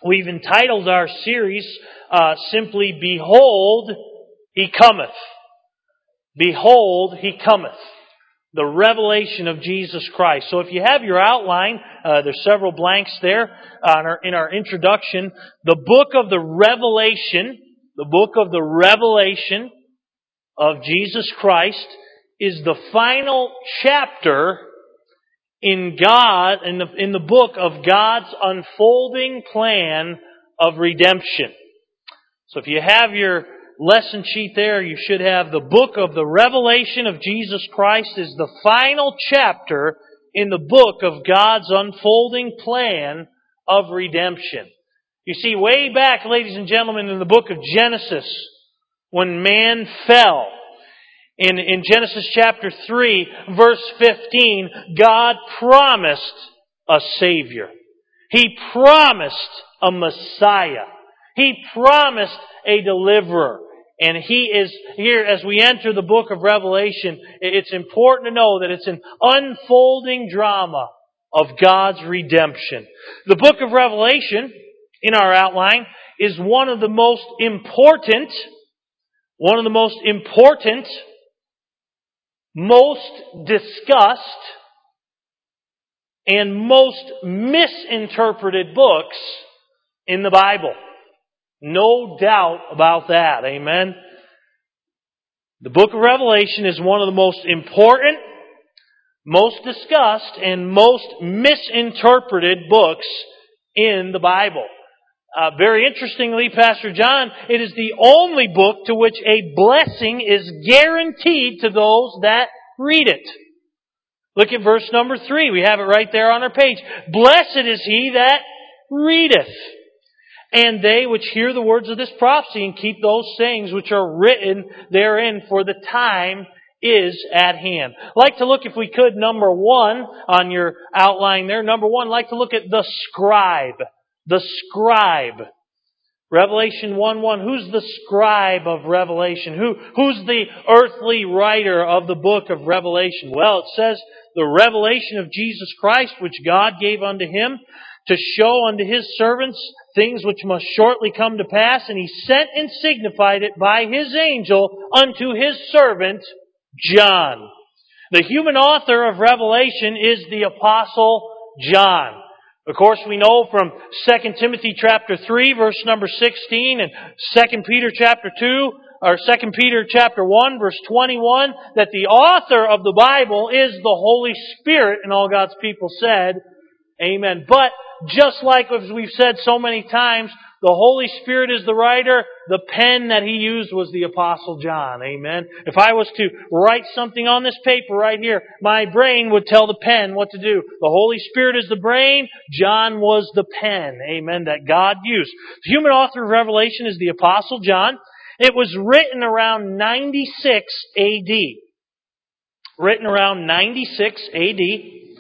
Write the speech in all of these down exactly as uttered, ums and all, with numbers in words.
We've entitled our series uh, simply, Behold, He Cometh. Behold, He Cometh. The revelation of Jesus Christ. So if you have your outline, uh, there's several blanks there on our, in our introduction. The book of the Revelation, the book of the Revelation of Jesus Christ is the final chapter in God, in the, in the book of God's unfolding plan of redemption. So if you have your lesson sheet there, you should have the book of the Revelation of Jesus Christ is the final chapter in the book of God's unfolding plan of redemption. You see, way back, ladies and gentlemen, in the book of Genesis, when man fell, in, in Genesis chapter three, verse fifteen, God promised a Savior. He promised a Messiah. He promised a deliverer. And He is here as we enter the book of Revelation. It's important to know that it's an unfolding drama of God's redemption. The book of Revelation, in our outline, is one of the most important, one of the most important, most discussed, and most misinterpreted books in the Bible. No doubt about that. Amen. The book of Revelation is one of the most important, most discussed, and most misinterpreted books in the Bible. Uh, very interestingly, Pastor John, it is the only book to which a blessing is guaranteed to those that read it. Look at verse number three. We have it right there on our page. Blessed is he that readeth, and they which hear the words of this prophecy and keep those sayings which are written therein, for the time is at hand. I'd like to look, if we could, number one on your outline there. Number one, I'd like to look at the scribe. The scribe. Revelation one one. Who's the scribe of Revelation? Who, who's the earthly writer of the book of Revelation? Well, it says the revelation of Jesus Christ, which God gave unto Him to show unto His servants things which must shortly come to pass. And He sent and signified it by His angel unto His servant John. The human author of Revelation is the Apostle John. Of course, we know from Second Timothy chapter three, verse number sixteen, and Second Peter chapter two, or Second Peter chapter one, verse twenty-one, that the author of the Bible is the Holy Spirit, and all God's people said, amen. But just like as we've said so many times, the Holy Spirit is the writer. The pen that He used was the Apostle John. Amen. If I was to write something on this paper right here, my brain would tell the pen what to do. The Holy Spirit is the brain. John was the pen. Amen. That God used. The human author of Revelation is the Apostle John. It was written around ninety-six A D. Written around ninety-six A D.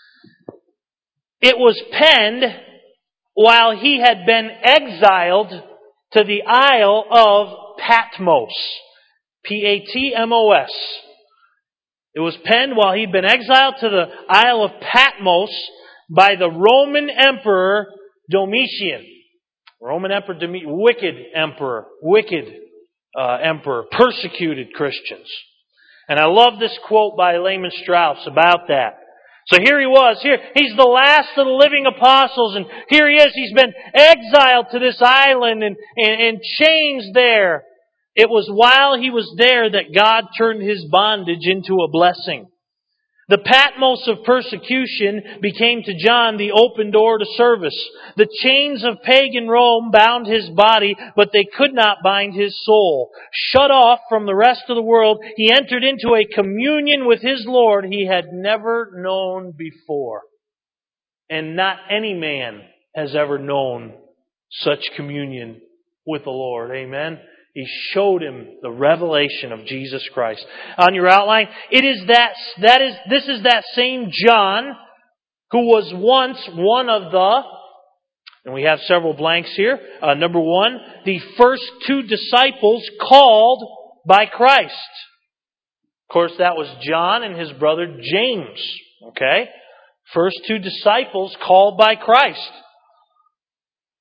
It was penned while he had been exiled to the Isle of Patmos. P A T M O S. It was penned while he'd been exiled to the Isle of Patmos by the Roman Emperor Domitian. Roman Emperor Domitian, wicked emperor, wicked uh, emperor, persecuted Christians. And I love this quote by Lehman Strauss about that. So here he was, here, he's the last of the living apostles, and here he is, he's been exiled to this island and, and, and chains there. It was while he was there that God turned his bondage into a blessing. The Patmos of persecution became to John the open door to service. The chains of pagan Rome bound his body, but they could not bind his soul. Shut off from the rest of the world, he entered into a communion with his Lord he had never known before. And not any man has ever known such communion with the Lord. Amen. He showed him the revelation of Jesus Christ. On your outline, it is that, that is, this is that same John who was once one of the, and we have several blanks here. Uh, number one, the first two disciples called by Christ. Of course, that was John and his brother James. Okay? First two disciples called by Christ.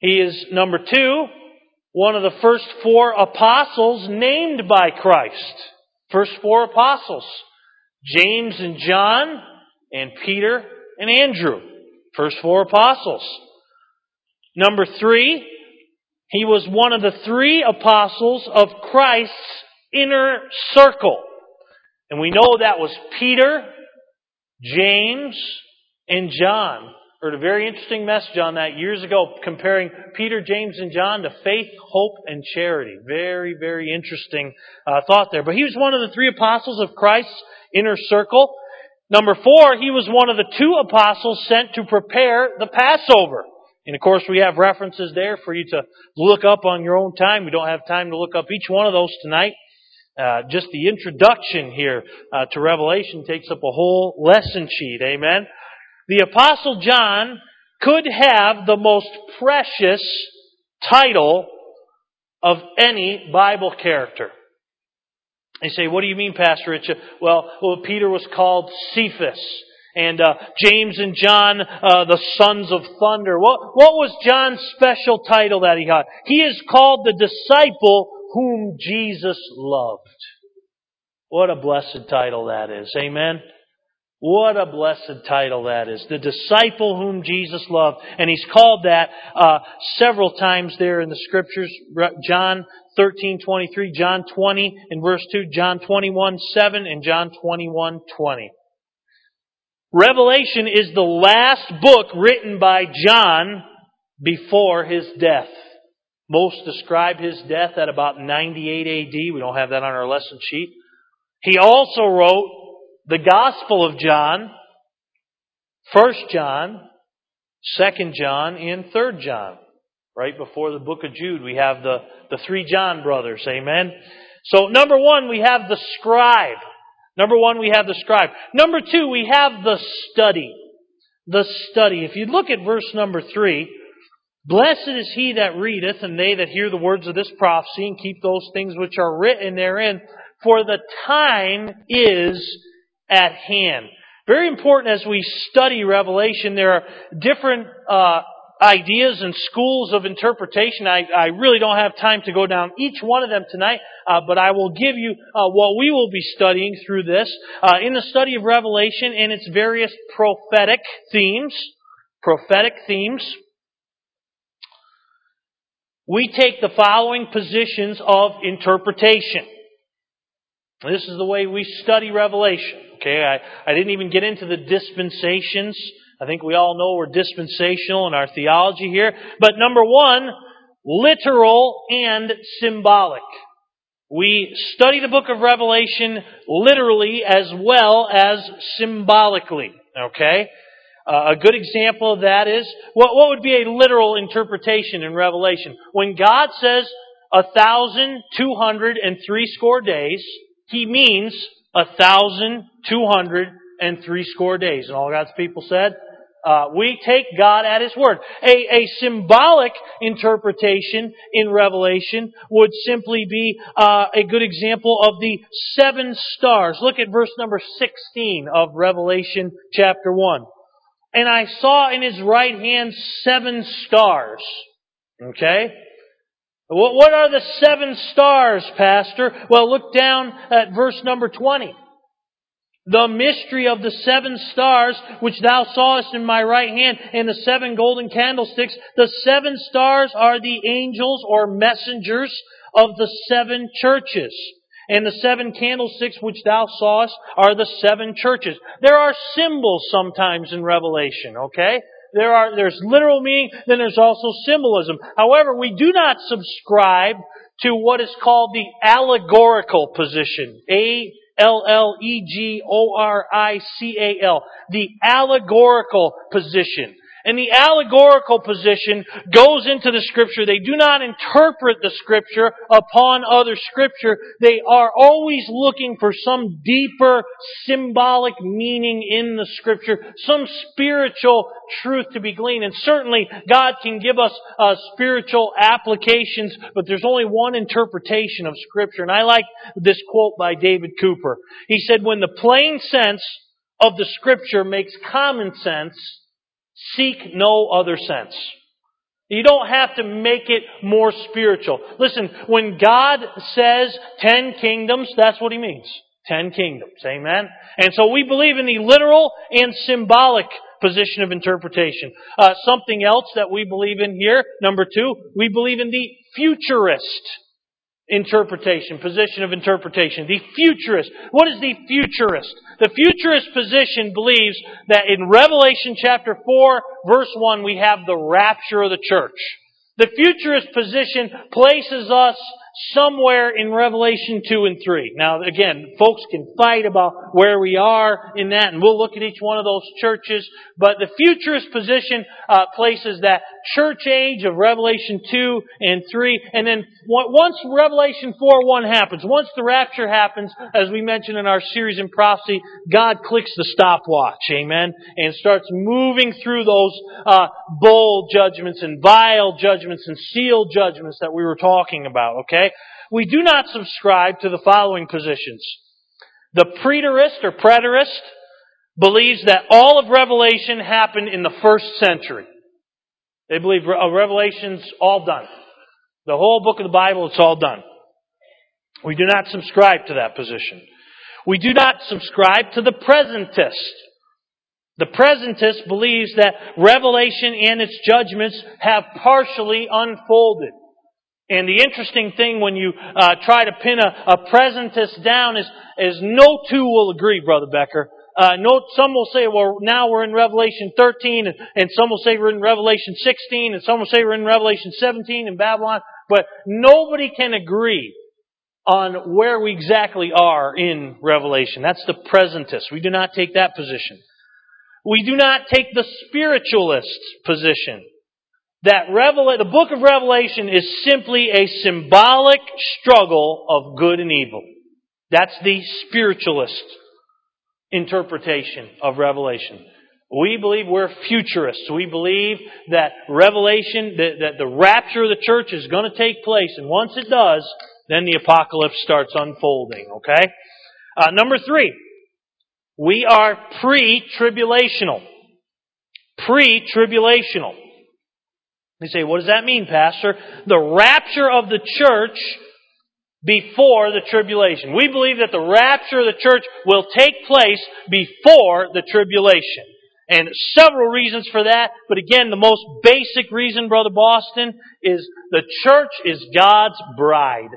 He is, number two, one of the first four apostles named by Christ. First four apostles. James and John and Peter and Andrew. First four apostles. Number three, he was one of the three apostles of Christ's inner circle. And we know that was Peter, James, and John. Heard a very interesting message on that years ago, comparing Peter, James, and John to faith, hope, and charity. Very, very interesting uh, thought there. But he was one of the three apostles of Christ's inner circle. Number four, he was one of the two apostles sent to prepare the Passover. And of course, we have references there for you to look up on your own time. We don't have time to look up each one of those tonight. Uh, just the introduction here uh, to Revelation takes up a whole lesson sheet. Amen. The Apostle John could have the most precious title of any Bible character. They say, what do you mean, Pastor Rich? Well, well Peter was called Cephas. And uh, James and John, uh, the sons of thunder. What, what was John's special title that he had? He is called the disciple whom Jesus loved. What a blessed title that is. Amen. What a blessed title that is. The disciple whom Jesus loved. And he's called that uh, several times there in the Scriptures. John thirteen twenty-three, John twenty in verse two, John twenty-one seven, and John twenty-one twenty. Revelation is the last book written by John before his death. Most describe his death at about ninety-eight A D. We don't have that on our lesson sheet. He also wrote the Gospel of John, First John, Second John, and Third John. Right before the book of Jude, we have the, the three John brothers. Amen. So number one, we have the scribe. Number one, we have the scribe. Number two, we have the study. The study. If you look at verse number three, blessed is he that readeth, and they that hear the words of this prophecy, and keep those things which are written therein, for the time is at hand. Very important as we study Revelation. There are different uh, ideas and schools of interpretation. I, I really don't have time to go down each one of them tonight, uh, but I will give you uh, what we will be studying through this uh, in the study of Revelation and its various prophetic themes. Prophetic themes. We take the following positions of interpretation. This is the way we study Revelation. Okay, I, I didn't even get into the dispensations. I think we all know we're dispensational in our theology here. But number one, literal and symbolic. We study the book of Revelation literally as well as symbolically. Okay? Uh, a good example of that is, what, what would be a literal interpretation in Revelation? When God says a thousand two hundred and three score days, He means a thousand two hundred and three score days. And all God's people said, uh, we take God at His word. A, a symbolic interpretation in Revelation would simply be uh, a good example of the seven stars. Look at verse number sixteen of Revelation chapter one. And I saw in His right hand seven stars. Okay? What are the seven stars, Pastor? Well, look down at verse number twenty. The mystery of the seven stars, which thou sawest in my right hand, and the seven golden candlesticks. The seven stars are the angels or messengers of the seven churches. And the seven candlesticks which thou sawest are the seven churches. There are symbols sometimes in Revelation, okay? There are, there's literal meaning, then there's also symbolism. However, we do not subscribe to what is called the allegorical position. A L L E G O R I C A L. The allegorical position. And the allegorical position goes into the Scripture. They do not interpret the Scripture upon other Scripture. They are always looking for some deeper symbolic meaning in the Scripture, some spiritual truth to be gleaned. And certainly God can give us uh, spiritual applications, but there's only one interpretation of Scripture. And I like this quote by David Cooper. He said, when the plain sense of the Scripture makes common sense, seek no other sense. You don't have to make it more spiritual. Listen, when God says ten kingdoms, that's what He means. Ten kingdoms. Amen? And so we believe in the literal and symbolic position of interpretation. Uh, something else that we believe in here, number two, we believe in the futurist interpretation, position of interpretation. The futurist. What is the futurist? The futurist position believes that in Revelation chapter four, verse one, we have the rapture of the church. The futurist position places us somewhere in Revelation two and three. Now, again, folks can fight about where we are in that, and we'll look at each one of those churches. But the futurist position uh, places that church age of Revelation two and three, and then once Revelation four one happens, once the rapture happens, as we mentioned in our series in prophecy, God clicks the stopwatch, amen, and starts moving through those uh, bowl judgments and vial judgments and seal judgments that we were talking about, okay? We do not subscribe to the following positions. The preterist or preterist believes that all of Revelation happened in the first century. They believe Revelation's all done. The whole book of the Bible, it's all done. We do not subscribe to that position. We do not subscribe to the presentist. The presentist believes that Revelation and its judgments have partially unfolded. And the interesting thing when you uh, try to pin a, a presentist down is, is no two will agree, Brother Becker. Uh, no, some will say, well, now we're in Revelation thirteen, and, and some will say we're in Revelation sixteen, and some will say we're in Revelation seventeen in Babylon. But nobody can agree on where we exactly are in Revelation. That's the presentist. We do not take that position. We do not take the spiritualist position. That Revela- the book of Revelation is simply a symbolic struggle of good and evil. That's the spiritualist interpretation of Revelation. We believe we're futurists. We believe that Revelation, that, that the rapture of the church is going to take place. And once it does, then the apocalypse starts unfolding. Okay? Uh, number three, we are pre-tribulational. Pre-tribulational. You say, what does that mean, Pastor? The rapture of the church before the tribulation. We believe that the rapture of the church will take place before the tribulation. And several reasons for that. But again, the most basic reason, Brother Boston, is the church is God's bride.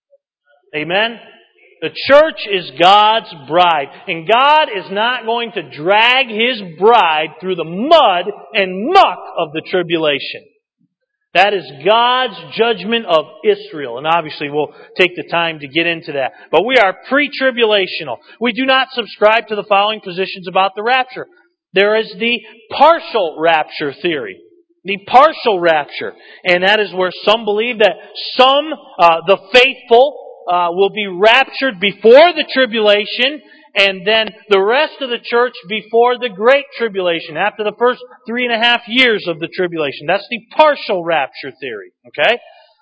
Amen? The church is God's bride. And God is not going to drag His bride through the mud and muck of the tribulation. That is God's judgment of Israel. And obviously we'll take the time to get into that. But we are pre-tribulational. We do not subscribe to the following positions about the rapture. There is the partial rapture theory. The partial rapture. And that is where some believe that some, uh, the faithful, uh, will be raptured before the tribulation, and then the rest of the church before the Great Tribulation, after the first three and a half years of the tribulation. That's the partial rapture theory. Okay?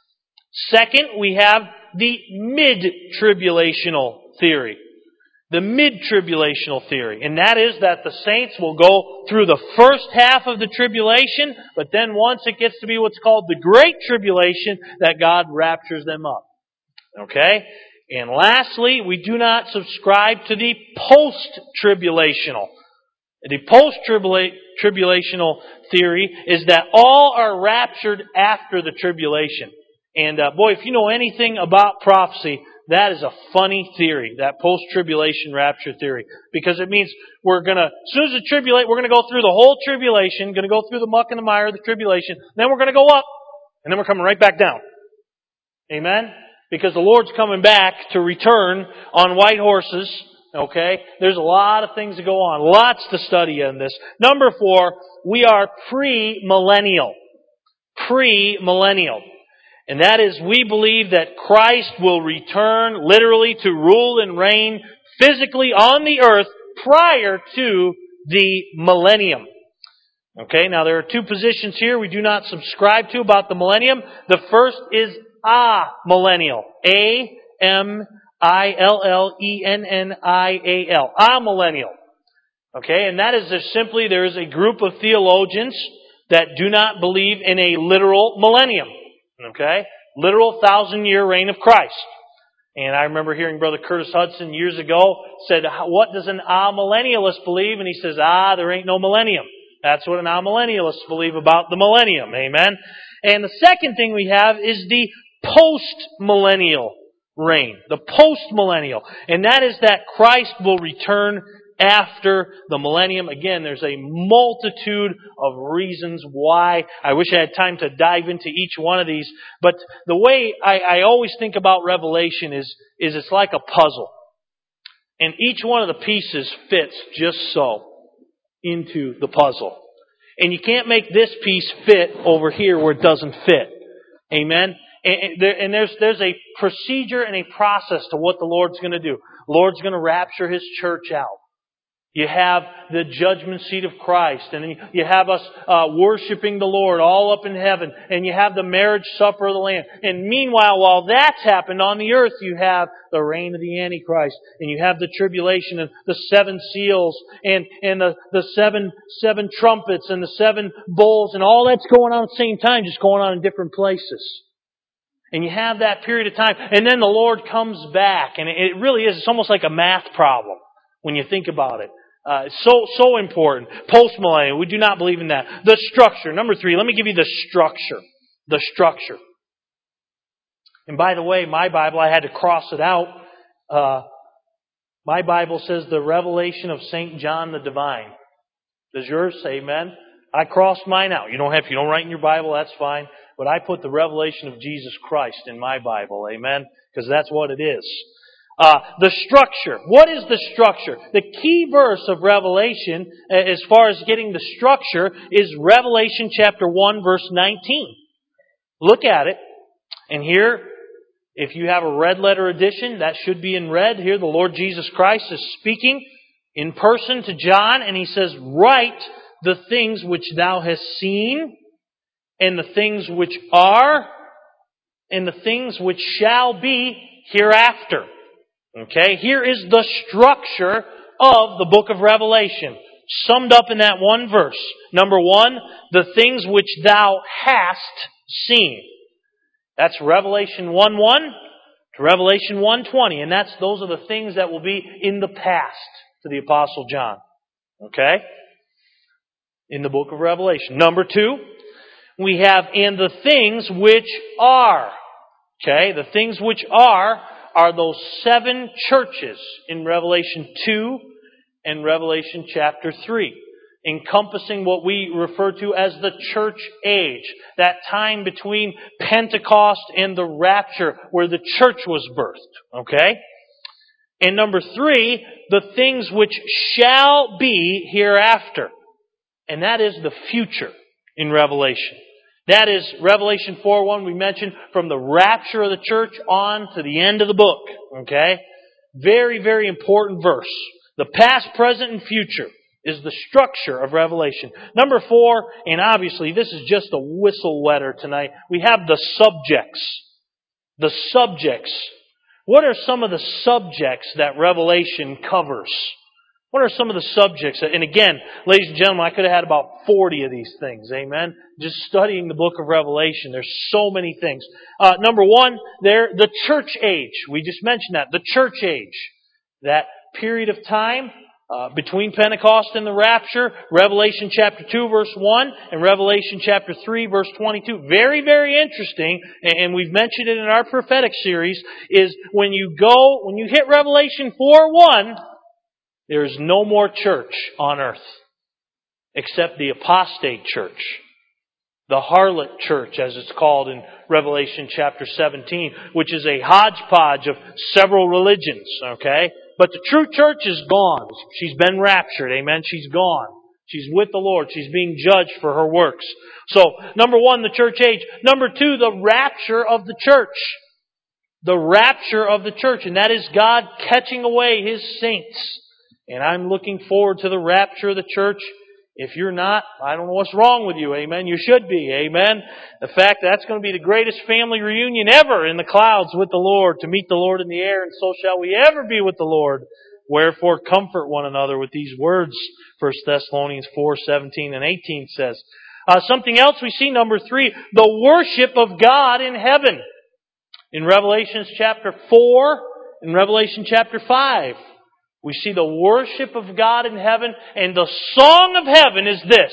Second, we have the mid-tribulational theory. The mid-tribulational theory. And that is that the saints will go through the first half of the tribulation, but then once it gets to be what's called the Great Tribulation, that God raptures them up. Okay? And lastly, we do not subscribe to the post-tribulational. The post-tribulational theory is that all are raptured after the tribulation. And uh, boy, if you know anything about prophecy, that is a funny theory, that post-tribulation rapture theory. Because it means we're going to, as soon as the tribulate, we're going to go through the whole tribulation, going to go through the muck and the mire of the tribulation, then we're going to go up, and then we're coming right back down. Amen? Because the Lord's coming back to return on white horses. Okay? There's a lot of things to go on. Lots to study in this. Number four, we are pre-millennial. Pre-millennial. And that is, we believe that Christ will return literally to rule and reign physically on the earth prior to the millennium. Okay? Now there are two positions here we do not subscribe to about the millennium. The first is a millennial. A M I L L E N N I A L. A millennial. Okay, and that is just simply there is a group of theologians that do not believe in a literal millennium. Okay? Literal thousand-year reign of Christ. And I remember hearing Brother Curtis Hudson years ago said, what does an amillennialist believe? And he says, ah, there ain't no millennium. That's what an amillennialist believe about the millennium. Amen? And the second thing we have is the post-millennial reign. The post-millennial. And that is that Christ will return after the millennium. Again, there's a multitude of reasons why. I wish I had time to dive into each one of these. But the way I, I always think about Revelation is, is it's like a puzzle. And each one of the pieces fits just so into the puzzle. And you can't make this piece fit over here where it doesn't fit. Amen? And, and there's, there's a procedure and a process to what the Lord's going to do. The Lord's going to rapture His church out. You have the judgment seat of Christ, and you have us uh, worshiping the Lord all up in heaven, and you have the marriage supper of the Lamb. And meanwhile, while that's happened on the earth, you have the reign of the Antichrist, and you have the tribulation, and the seven seals, and, and the, the seven, seven trumpets, and the seven bowls, and all that's going on at the same time, just going on in different places. And you have that period of time, and then the Lord comes back, and it really is, it's almost like a math problem when you think about it. Uh, so, so important. Post-millennial, we do not believe in that. The structure. Number three, let me give you the structure. The structure. And by the way, my Bible, I had to cross it out. Uh, my Bible says the revelation of Saint John the Divine. Does yours say amen? I crossed mine out. You don't have, if you don't write in your Bible, that's fine. But I put the revelation of Jesus Christ in my Bible. Amen? Because that's what it is. Uh, the structure. What is the structure? The key verse of Revelation, as far as getting the structure, is Revelation chapter one, verse nineteen. Look at it. And here, if you have a red letter edition, that should be in red. Here, the Lord Jesus Christ is speaking in person to John, and He says, write the things which thou hast seen, and the things which are, and the things which shall be hereafter. Okay, here is the structure of the book of Revelation, summed up in that one verse. Number one, the things which thou hast seen. That's Revelation one one to Revelation one twenty, and that's those are the things that will be in the past to the Apostle John. Okay? In the book of Revelation. Number two, we have and the things which are. Okay, the things which are are those seven churches in Revelation two and Revelation chapter three, encompassing what we refer to as the church age, that time between Pentecost and the rapture where the church was birthed. Okay? And number three, the things which shall be hereafter. And that is the future in Revelation. That is Revelation four one we mentioned, from the rapture of the church on to the end of the book. Okay? Very, very important verse. The past, present, and future is the structure of Revelation. Number four, and obviously this is just a whistle wetter tonight, we have the subjects. The subjects. What are some of the subjects that Revelation covers? What are some of the subjects? And again, ladies and gentlemen, I could have had about forty of these things. Amen? Just studying the book of Revelation. There's so many things. Uh, number one, there, the church age. We just mentioned that. The church age. That period of time uh, between Pentecost and the rapture. Revelation chapter two, verse one, and Revelation chapter three, verse twenty-two. Very, very interesting. And we've mentioned it in our prophetic series, is when you go, when you hit Revelation four one, there is no more church on earth except the apostate church. The harlot church, as it's called in Revelation chapter seventeen, which is a hodgepodge of several religions, okay? But the true church is gone. She's been raptured, amen? She's gone. She's with the Lord. She's being judged for her works. So, number one, the church age. Number two, the rapture of the church. The rapture of the church. And that is God catching away His saints. And I'm looking forward to the rapture of the church. If you're not, I don't know what's wrong with you, amen. You should be, amen. The fact that that's going to be the greatest family reunion ever in the clouds with the Lord, to meet the Lord in the air, and so shall we ever be with the Lord. Wherefore comfort one another with these words, First Thessalonians four seventeen and eighteen says. Uh, something else we see, number three, the worship of God in heaven. In Revelation chapter four, in Revelation chapter five, we see the worship of God in heaven, and the song of heaven is this: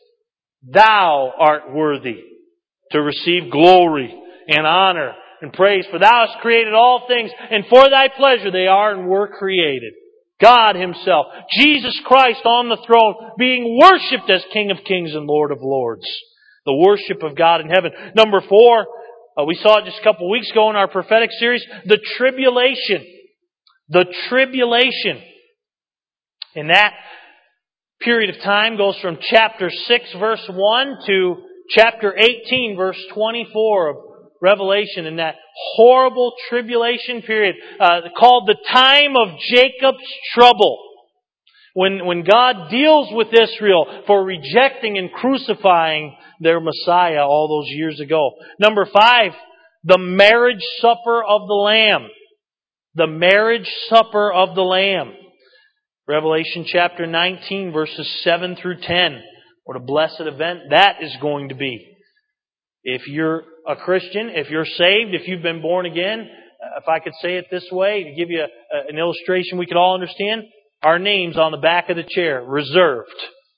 Thou art worthy to receive glory and honor and praise, for Thou hast created all things, and for Thy pleasure they are and were created. God Himself, Jesus Christ on the throne, being worshipped as King of Kings and Lord of Lords. The worship of God in heaven. Number four, uh, we saw it just a couple of weeks ago in our prophetic series, the tribulation. The tribulation. And that period of time goes from chapter six, verse one to chapter eighteen, verse twenty-four of Revelation, in that horrible tribulation period uh, called the time of Jacob's trouble. When, when God deals with Israel for rejecting and crucifying their Messiah all those years ago. Number five, the marriage supper of the Lamb. The marriage supper of the Lamb. Revelation chapter nineteen, verses seven through ten. What a blessed event that is going to be. If you're a Christian, if you're saved, if you've been born again, if I could say it this way, to give you a, an illustration we could all understand, our name's on the back of the chair, reserved.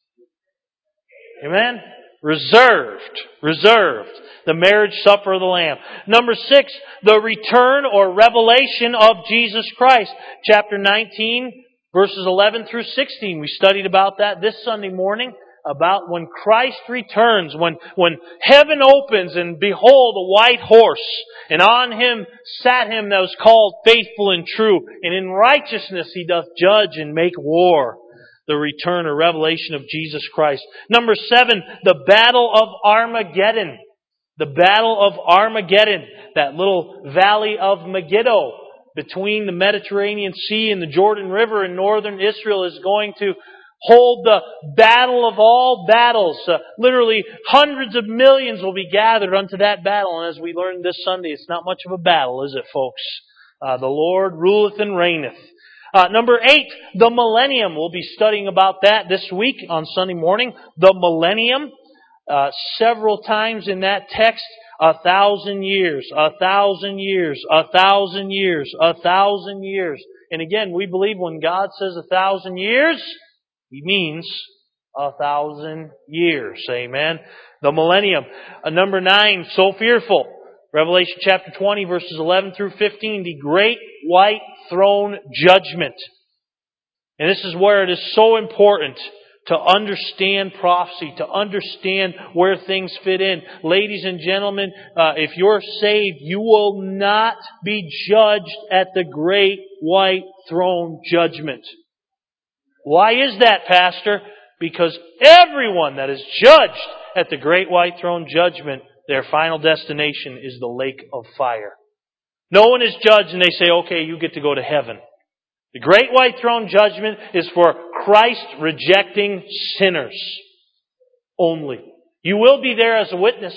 Amen? Reserved. Reserved. The marriage supper of the Lamb. Number six, the return or revelation of Jesus Christ. Chapter nineteen, verses eleven through sixteen. We studied about that this Sunday morning. About when Christ returns, when, when heaven opens and behold a white horse, and on him sat him that was called faithful and true, and in righteousness he doth judge and make war. The return or revelation of Jesus Christ. Number seven, the battle of Armageddon. The battle of Armageddon, that little valley of Megiddo between the Mediterranean Sea and the Jordan River in northern Israel is going to hold the battle of all battles. Uh, literally hundreds of millions will be gathered unto that battle. And as we learned this Sunday, it's not much of a battle, is it, folks? Uh, the Lord ruleth and reigneth. Uh, number eight, the millennium. We'll be studying about that this week on Sunday morning. The millennium. Uh, several times in that text, a thousand years, a thousand years, a thousand years, a thousand years. And again, we believe when God says a thousand years, He means a thousand years. Amen. The millennium. Uh, number nine, so fearful. Revelation chapter twenty, verses eleven through fifteen. The great white throne judgment. And this is where it is so important to understand prophecy, to understand where things fit in. Ladies and gentlemen, uh, if you're saved, you will not be judged at the great white throne judgment. Why is that, Pastor? Because everyone that is judged at the great white throne judgment, their final destination is the lake of fire. No one is judged and they say, okay, you get to go to heaven. The great white throne judgment is for Christ-rejecting sinners only. You will be there as a witness,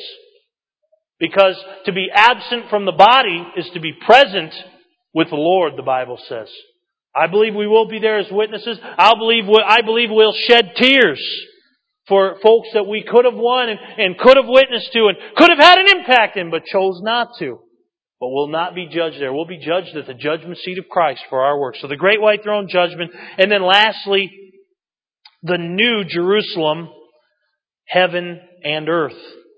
because to be absent from the body is to be present with the Lord, the Bible says. I believe we will be there as witnesses. I believe we, I believe we'll shed tears for folks that we could have won and, and could have witnessed to and could have had an impact in, but chose not to. But we'll not be judged there. We'll be judged at the judgment seat of Christ for our work. So the great white throne judgment. And then lastly, the new Jerusalem, heaven and earth.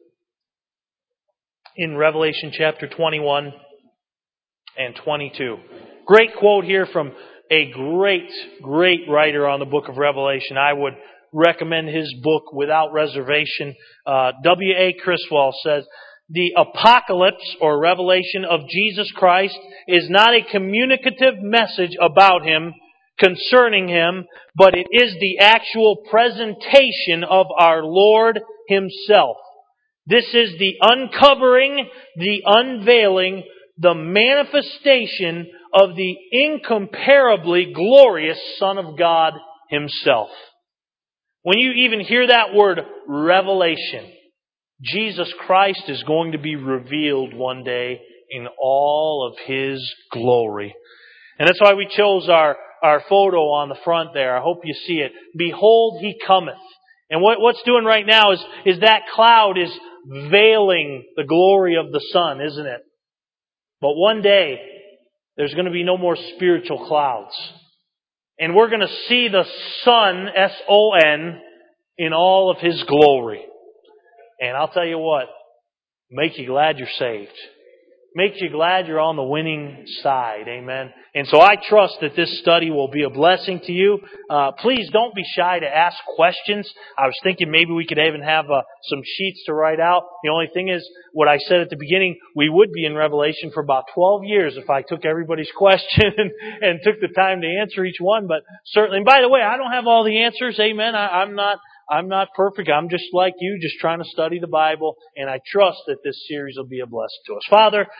In Revelation chapter twenty-one and twenty-two. Great quote here from a great, great writer on the book of Revelation. I would recommend his book without reservation. Uh, W A Criswell says, the apocalypse or revelation of Jesus Christ is not a communicative message about Him, concerning Him, but it is the actual presentation of our Lord Himself. This is the uncovering, the unveiling, the manifestation of the incomparably glorious Son of God Himself. When you even hear that word, revelation, Jesus Christ is going to be revealed one day in all of His glory. And that's why we chose our, our photo on the front there. I hope you see it. Behold, He cometh. And what, what's doing right now is, is that cloud is veiling the glory of the sun, isn't it? But one day, there's going to be no more spiritual clouds. And we're going to see the Son, S O N, in all of His glory. And I'll tell you what, make you glad you're saved. Make you glad you're on the winning side. Amen. And so I trust that this study will be a blessing to you. Uh, please don't be shy to ask questions. I was thinking maybe we could even have uh, some sheets to write out. The only thing is, what I said at the beginning, we would be in Revelation for about twelve years if I took everybody's question and, and took the time to answer each one. But certainly, and by the way, I don't have all the answers. Amen. I, I'm not I'm not perfect. I'm just like you, just trying to study the Bible. And I trust that this series will be a blessing to us. Father,